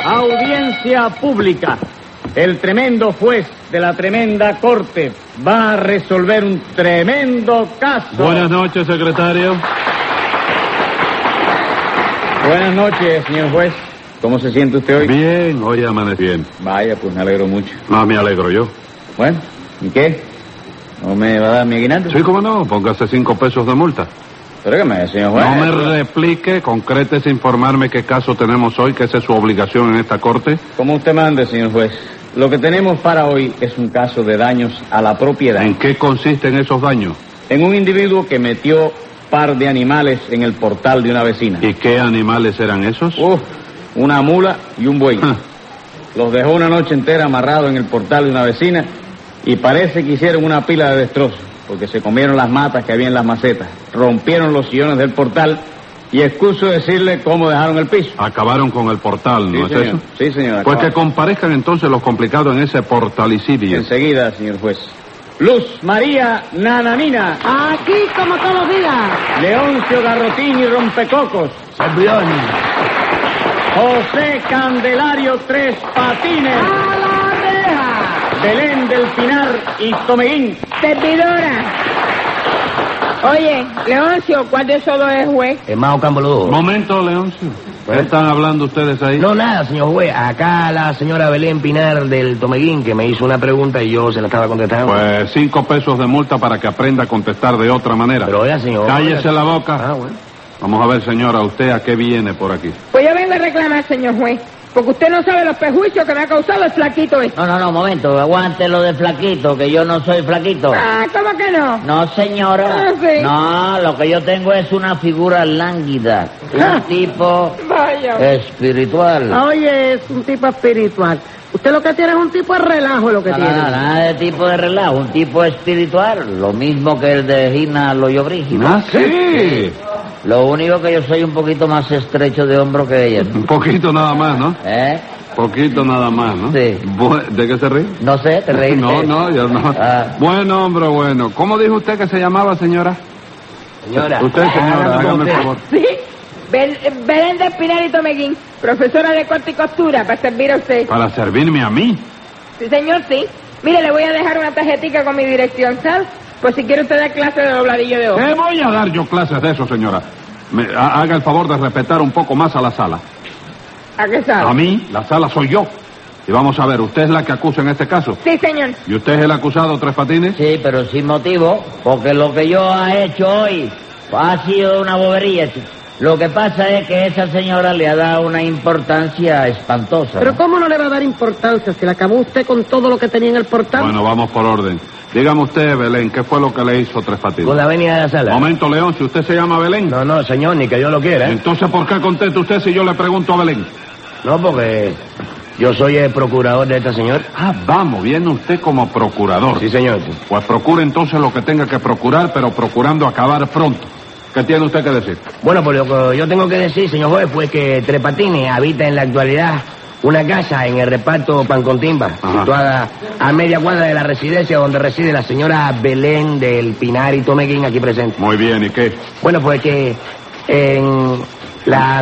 Audiencia pública. El tremendo juez de la tremenda corte va a resolver un tremendo caso. Buenas noches, secretario. Buenas noches, señor juez. ¿Cómo se siente usted hoy? Bien, hoy amanecí bien. Vaya, pues me alegro mucho. No, me alegro yo. Bueno, ¿y qué? ¿No me va a dar mi aguinaldo? Sí, cómo no, póngase 5 pesos de multa. Pero dígame, señor juez. No me replique, concrétese informarme qué caso tenemos hoy, que esa es su obligación en esta corte. Como usted mande, señor juez. Lo que tenemos para hoy es un caso de daños a la propiedad. ¿En qué consisten esos daños? En un individuo que metió par de animales en el portal de una vecina. ¿Y qué animales eran esos? Una mula y un buey. Los dejó una noche entera amarrados en el portal de una vecina y parece que hicieron una pila de destrozos, porque se comieron las matas que había en las macetas, rompieron los sillones del portal y excuso decirle cómo dejaron el piso. Acabaron con el portal, ¿no Sí, es señor. eso? Sí, señor. Pues que comparezcan entonces los complicados en ese portalicidio. Enseguida, señor juez. Luz María Nananina. Aquí como todos los días. Leoncio Garrotín y Rompecocos. Servidor. José Candelario Tres Patines. ¡A la reja! Belén del Pinar y Tomeguín. Servidora. Oye, Leoncio, ¿cuál de esos dos es juez? Hermano Camboludo. Momento, Leoncio. ¿Qué están hablando ustedes ahí? No, nada, señor juez. Acá la señora Belén Pinar del Tomeguín, que me hizo una pregunta y yo se la estaba contestando. Pues 5 pesos de multa para que aprenda a contestar de otra manera. Pero oiga, señor. Cállese la boca. Ah, bueno. Vamos a ver, señora, ¿usted a qué viene por aquí? Pues yo vengo a reclamar, señor juez, porque usted no sabe los perjuicios que me ha causado el flaquito este. No, momento, aguante lo de flaquito, que yo no soy flaquito. Ah, ¿cómo que no? No, señora. Ah, sí. No, lo que yo tengo es una figura lánguida, un tipo Vaya. espiritual. Oye, es un tipo espiritual. Usted lo que tiene es un tipo de relajo, lo que No, tiene. nada de tipo de relajo, un tipo espiritual, lo mismo que el de Gina Loyobrígida. ¿Ah, sí? Lo único que yo soy un poquito más estrecho de hombro que ella. Un poquito nada más, ¿no? Poquito nada más, ¿no? Sí. ¿De qué se ríe? No sé, te reíste. No, yo no. Ah. Bueno, hombre, bueno. ¿Cómo dijo usted que se llamaba, señora? Señora. Usted, señora, hágame el favor. Sí, Belén del Pinar y Tomeguín, profesora de corte y costura, para servir a usted. Para servirme a mí. Sí, señor, sí. Mire, le voy a dejar una tarjetita con mi dirección, ¿sabes? Pues si quiere usted dar clase de dobladillo de hoja. ¿Qué voy a dar yo clases de eso, señora? Haga el favor de respetar un poco más a la sala. ¿A qué sabe? A mí, la sala soy yo. Y vamos a ver, ¿usted es la que acusa en este caso? Sí, señor. ¿Y usted es el acusado, Tres Patines? Sí, pero sin motivo, porque lo que yo he hecho hoy ha sido una bobería, chico. Lo que pasa es que esa señora le ha dado una importancia espantosa. Pero ¿no? ¿cómo no le va a dar importancia si le acabó usted con todo lo que tenía en el portal? Bueno, vamos por orden. Dígame usted, Belén, ¿qué fue lo que le hizo Tres Patines? Con la avenida de la sala. Momento, León, si usted se llama Belén. No, señor, ni que yo lo quiera. Entonces, ¿por qué contesta usted si yo le pregunto a Belén? No, porque yo soy el procurador de esta señora. Ah, vamos, viene usted como procurador. Sí, señor. Sí. Pues procure entonces lo que tenga que procurar, pero procurando acabar pronto. ¿Qué tiene usted que decir? Bueno, pues lo que yo tengo que decir, señor juez, pues que Tres Patines habita en la actualidad una casa en el reparto Pancontimba, Ajá. situada a media cuadra de la residencia donde reside la señora Belén del Pinar y Tomeguín, aquí presente. Muy bien, ¿y qué? Bueno, pues que en la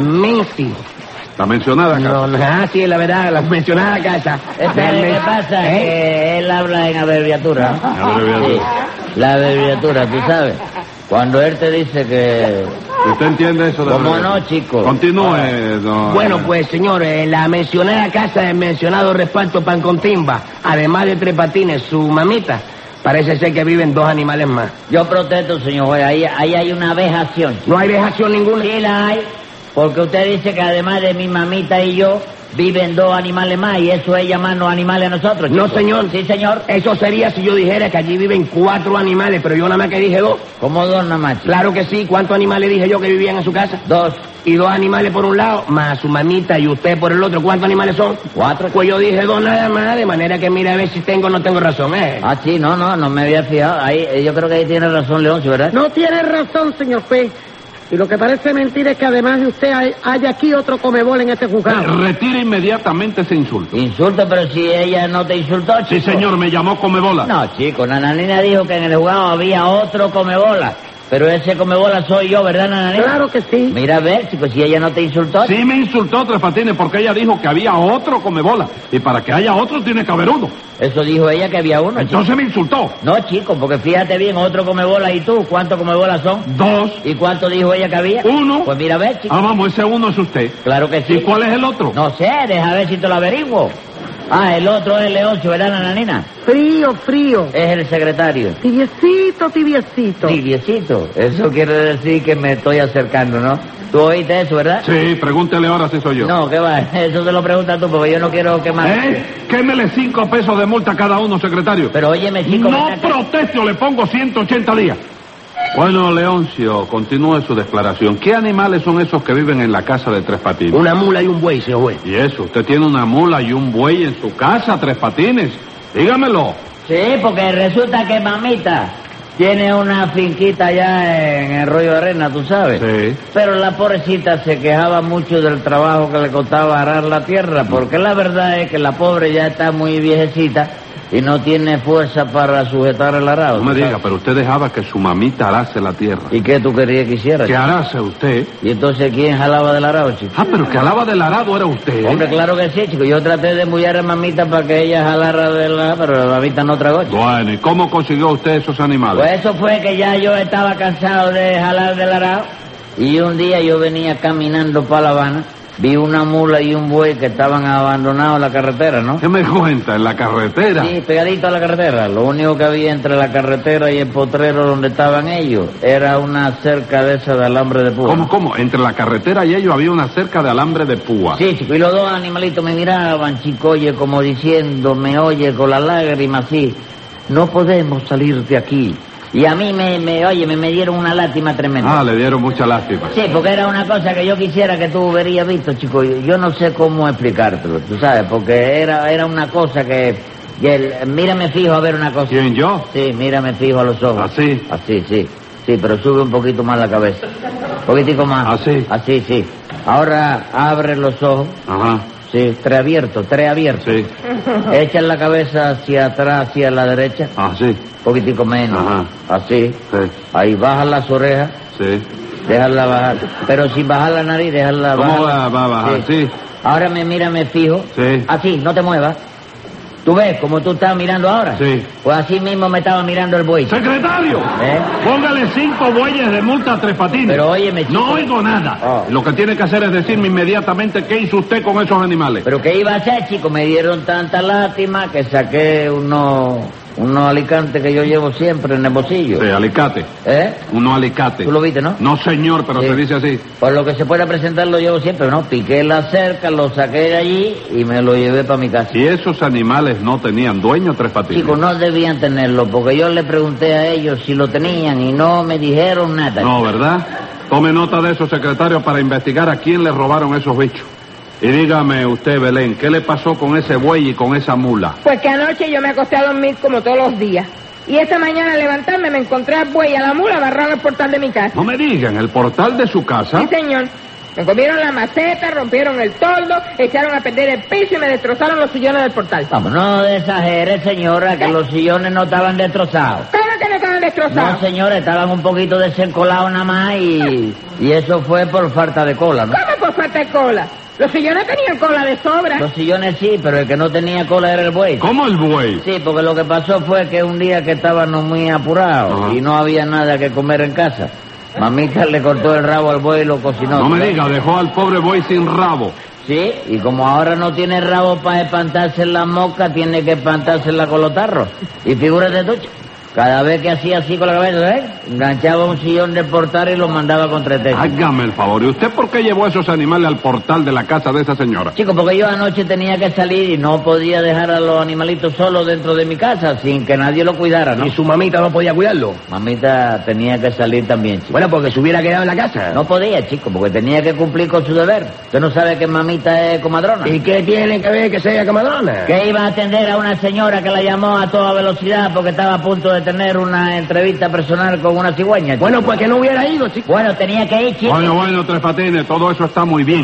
¿La mencionada casa? sí, la verdad, la mencionada casa. ¿Qué pasa? Que él habla en abreviatura. Abreviatura. Sí, la abreviatura, tú sabes. Cuando él te dice que... ¿Usted entiende eso de ¿Cómo abreviatura? no, chico? Continúe, don... Bueno, pues, señores, la mencionada casa del mencionado reparto Pancontimba, además de Tres Patines, su mamita, parece ser que viven 2 animales más. Yo protesto, señor juez, ahí hay una vejación. ¿No hay vejación ninguna? Sí la hay, porque usted dice que además de mi mamita y yo, viven 2 animales más, y eso es llamarnos animales a nosotros, No, chico. señor. Sí, señor. Eso sería si yo dijera que allí viven 4 animales, pero yo nada más que dije 2. ¿Cómo 2 nada más, chico? Claro que sí. ¿Cuántos animales dije yo que vivían en su casa? 2, Y 2 animales por un lado, más su mamita y usted por el otro. ¿Cuántos animales son? 4. Pues yo dije 2 nada más, de manera que mira a ver si tengo o no tengo razón, ¿eh? Ah, sí, no me había fijado. Ahí, yo creo que ahí tiene razón Leoncio, ¿verdad? No tiene razón, señor juez. Y lo que parece mentira es que además de usted hay aquí otro comebol en este juzgado. Retire inmediatamente ese insulto. Insulto, pero si ella no te insultó, chico. Sí, señor, me llamó comebola. No, chico, Nananina dijo que en el juzgado había otro comebola. Pero ese comebola soy yo, ¿verdad, Nananina? Claro que sí. Mira a ver, chico, si ella no te insultó. Sí me insultó Tres Patines porque ella dijo que había otro comebola. Y para que haya otro tiene que haber uno. Eso dijo ella que había uno, chico. Entonces me insultó. No, chico, porque fíjate bien, otro comebola y tú, ¿cuántos comebolas son? 2. ¿Y cuánto dijo ella que había? 1. Pues mira a ver, chico. Ah, vamos, ese uno es usted. Claro que sí. ¿Y cuál es el otro? No sé, deja ver si te lo averiguo. Ah, el otro es el Leoncio, ¿verdad, Nananina? Frío, frío. Es el secretario. Tibiecito, tibiecito. Tibiecito. Eso quiere decir que me estoy acercando, ¿no? ¿Tú oíste eso, verdad? Sí, pregúntele ahora si soy yo. No, ¿qué va? Eso te lo preguntas tú, porque yo no quiero quemar. Quémele 5 pesos de multa a cada uno, secretario. Pero óyeme, chico... No ven acá. protesto, le pongo 180 días. Bueno, Leoncio, continúe su declaración. ¿Qué animales son esos que viven en la casa de Tres Patines? Una mula y un buey, señor juez. ¿Y eso? ¿Usted tiene una mula y un buey en su casa, Tres Patines? Dígamelo. Sí, porque resulta que mamita tiene una finquita allá en el Rollo de Arena, tú sabes. Sí. Pero la pobrecita se quejaba mucho del trabajo que le costaba arar la tierra, porque la verdad es que la pobre ya está muy viejecita y no tiene fuerza para sujetar el arado. No me ¿tú diga, sabes? pero usted dejaba que su mamita arase la tierra. ¿Y qué tú querías que hiciera? ¿Qué chico? arase usted? ¿Y entonces quién jalaba del arado, chico? Ah, pero que alaba del arado era usted. Hombre, claro que sí, chico. Yo traté de mullar a mamita para que ella jalara del arado, pero la mamita no tragó, chico. Bueno, ¿y cómo consiguió usted esos animales? Pues eso fue que ya yo estaba cansado de jalar del arado y un día yo venía caminando para La Habana, vi una mula y un buey que estaban abandonados en la carretera, ¿no? ¿Qué me cuenta? ¿En la carretera? Sí, pegadito a la carretera. Lo único que había entre la carretera y el potrero donde estaban ellos era una cerca de esa de alambre de púa. ¿Cómo? Entre la carretera y ellos había una cerca de alambre de púa. Sí, chico, y los dos animalitos me miraban, chico, oye, como diciendo, me oye con las lágrimas así, no podemos salir de aquí. Y a mí me dieron una lástima tremenda. Ah, le dieron mucha lástima. Sí, porque era una cosa que yo quisiera que tú hubieras visto, chico. Yo no sé cómo explicártelo, tú sabes, porque era una cosa que mírame fijo a ver una cosa. ¿Quién, yo? Sí, mírame fijo a los ojos. ¿Así? Así, sí. Sí, pero sube un poquito más la cabeza. Un poquitico más. ¿Así? Así, sí. Ahora abre los ojos. Ajá. Sí, tres abiertos. Sí. Echa la cabeza hacia atrás, hacia la derecha. Así. Un poquitico menos. Ajá. Así. Sí. Ahí baja las orejas. Sí. Déjala bajar. Pero sin bajar la nariz, déjala bajar. ¿Cómo va a bajar? Sí. Ahora mírame fijo. Sí. Así, no te muevas. ¿Tú ves como tú estás mirando ahora? Sí. Pues así mismo me estaba mirando el buey. ¡Secretario! ¿Eh? Póngale 5 bueyes de multa a Tres Patines. Pero óyeme, chico. No oigo nada. Oh. Lo que tiene que hacer es decirme inmediatamente qué hizo usted con esos animales. ¿Pero qué iba a hacer, chico? Me dieron tanta lástima que saqué unos alicantes que yo llevo siempre en el bolsillo. Sí, alicate. ¿Eh? Uno alicate. ¿Tú lo viste, no? No, señor, pero Sí. se dice así. Por lo que se pueda presentar lo llevo siempre, ¿no? Piqué la cerca, lo saqué de allí y me lo llevé para mi casa. Si esos animales no tenían dueño, Tres Patines. Chicos, no debían tenerlo, porque yo le pregunté a ellos si lo tenían y no me dijeron nada. No, ¿verdad? Tome nota de eso, secretario, para investigar a quién le robaron esos bichos. Y dígame usted, Belén, ¿qué le pasó con ese buey y con esa mula? Pues que anoche yo me acosté a dormir como todos los días. Y esta mañana al levantarme me encontré al buey y a la mula agarrados en el portal de mi casa. No me digan, ¿el portal de su casa? Sí, señor. Me comieron la maceta, rompieron el toldo, echaron a perder el piso y me destrozaron los sillones del portal. Vamos, no exagere, señora, que los sillones no estaban destrozados. ¿Cómo que no estaban destrozados? No, señora, estaban un poquito desencolados nada más y eso fue por falta de cola, ¿no? ¿Cómo por falta de cola? Los sillones tenían cola de sobra. Los sillones sí, pero el que no tenía cola era el buey. ¿Cómo el buey? Sí, porque lo que pasó fue que un día que estábamos muy apurados Ajá. y no había nada que comer en casa, mamita le cortó el rabo al buey y lo cocinó. No me diga, dejó al pobre buey sin rabo. Sí, y como ahora no tiene rabo para espantarse en la mosca, tiene que espantársela con los tarros. Y figúrate tú, cada vez que hacía así con la cabeza, enganchaba un sillón del portal y lo mandaba contra el techo. Hágame el favor, ¿y usted por qué llevó esos animales al portal de la casa de esa señora? Chico, porque yo anoche tenía que salir y no podía dejar a los animalitos solos dentro de mi casa sin que nadie lo cuidara, ¿no? ¿Y su mamita no podía cuidarlo? Mamita tenía que salir también, chico. Bueno, porque se hubiera quedado en la casa. No podía, chico, porque tenía que cumplir con su deber. Usted no sabe que mamita es comadrona. ¿Y qué tiene que ver que sea camadrona? Que iba a atender a una señora que la llamó a toda velocidad porque estaba a punto de tener una entrevista personal con una cigüeña, chico. Bueno, pues que no hubiera ido, chico. Bueno, tenía que ir, chico. Bueno, Tres Patines, todo eso está muy bien.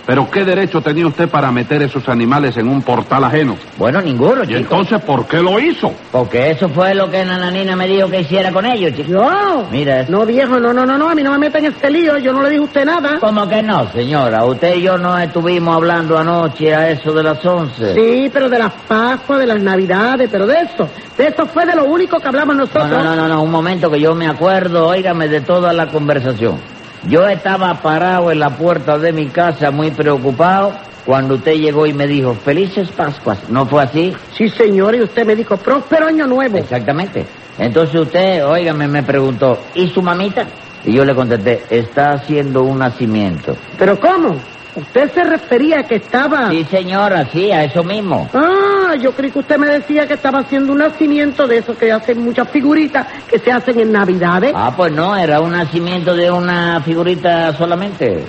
Pero ¿qué derecho tenía usted para meter esos animales en un portal ajeno? Bueno, ninguno, Y chico. entonces, ¿por qué lo hizo? Porque eso fue lo que Nananina me dijo que hiciera con ellos, chico. ¿Yo? Mira eso. No, viejo, no, a mí no me meten en este lío, yo no le dije a usted nada. ¿Cómo que no, señora? Usted y yo no estuvimos hablando anoche a eso de las 11. Sí, pero de las Pascuas, de las Navidades, pero de eso fue de lo único que hablamos nosotros. No, un momento que yo me acuerdo, óigame, de toda la conversación. Yo estaba parado en la puerta de mi casa muy preocupado cuando usted llegó y me dijo, felices Pascuas. ¿No fue así? Sí, señor, y usted me dijo, próspero año nuevo. Exactamente. Entonces usted, óigame, me preguntó, ¿y su mamita? Y yo le contesté, está haciendo un nacimiento. ¿Pero cómo? ¿Usted se refería a que estaba...? Sí, señora, sí, a eso mismo. Ah, yo creí que usted me decía que estaba haciendo un nacimiento de esos que hacen muchas figuritas que se hacen en Navidades. Ah, pues no, era un nacimiento de una figurita solamente.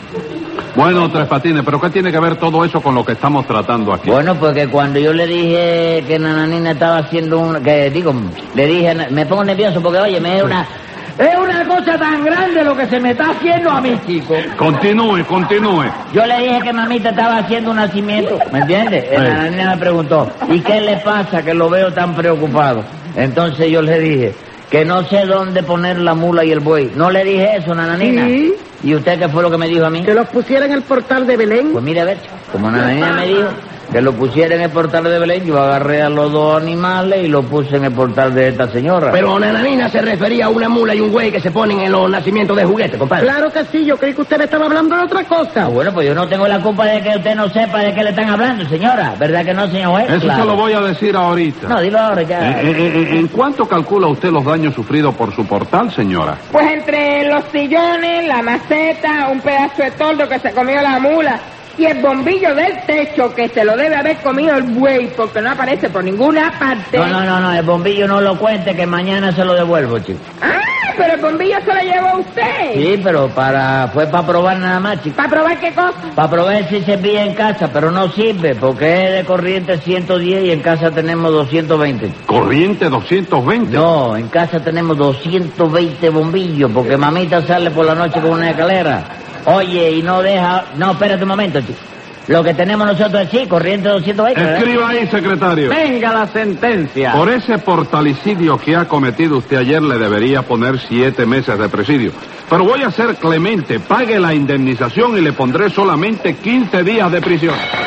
Bueno, Tres Patines, ¿pero qué tiene que ver todo eso con lo que estamos tratando aquí? Bueno, porque cuando yo le dije que Nananina estaba haciendo le dije, me pongo nervioso porque, oye, es una cosa tan grande lo que se me está haciendo a mí, chico. Continúe. Yo le dije que mamita estaba haciendo un nacimiento, ¿me entiendes? Nananina me preguntó, ¿y qué le pasa que lo veo tan preocupado? Entonces yo le dije que no sé dónde poner la mula y el buey. ¿No le dije eso, Nananina? Sí. ¿Y usted qué fue lo que me dijo a mí? Que los pusiera en el portal de Belén. Pues mire, a ver, como Nananina me dijo que lo pusiera en el portal de Belén, yo agarré a los dos animales y lo puse en el portal de esta señora. Pero Nananina se refería a una mula y un güey que se ponen en los nacimientos de juguete, compadre. Claro que sí, yo creí que usted me estaba hablando de otra cosa. Ah, bueno, pues yo no tengo la culpa de que usted no sepa de qué le están hablando, señora. ¿Verdad que no, señor juez? Eso Claro. se lo voy a decir ahorita. No, dilo ahora ya. ¿En cuánto calcula usted los daños sufridos por su portal, señora? Pues entre los sillones, la maceta, un pedazo de toldo que se comió la mula y el bombillo del techo que se lo debe haber comido el buey porque no aparece por ninguna parte. No, el bombillo no lo cuente que mañana se lo devuelvo, chico. Ah, pero el bombillo se lo llevó a usted. Sí, pero fue para probar nada más, chico. ¿Para probar qué cosa? Para probar si servía en casa, pero no sirve porque es de corriente 110 y en casa tenemos 220. ¿Corriente 220? No, en casa tenemos 220 bombillos porque mamita sale por la noche con una escalera. Oye, y no deja... No, espérate un momento, chico. Lo que tenemos nosotros es, sí, corriente 220, ¿verdad? Escriba ahí, secretario. Venga la sentencia. Por ese portalicidio que ha cometido usted ayer le debería poner 7 meses de presidio. Pero voy a ser clemente, pague la indemnización y le pondré solamente 15 días de prisión.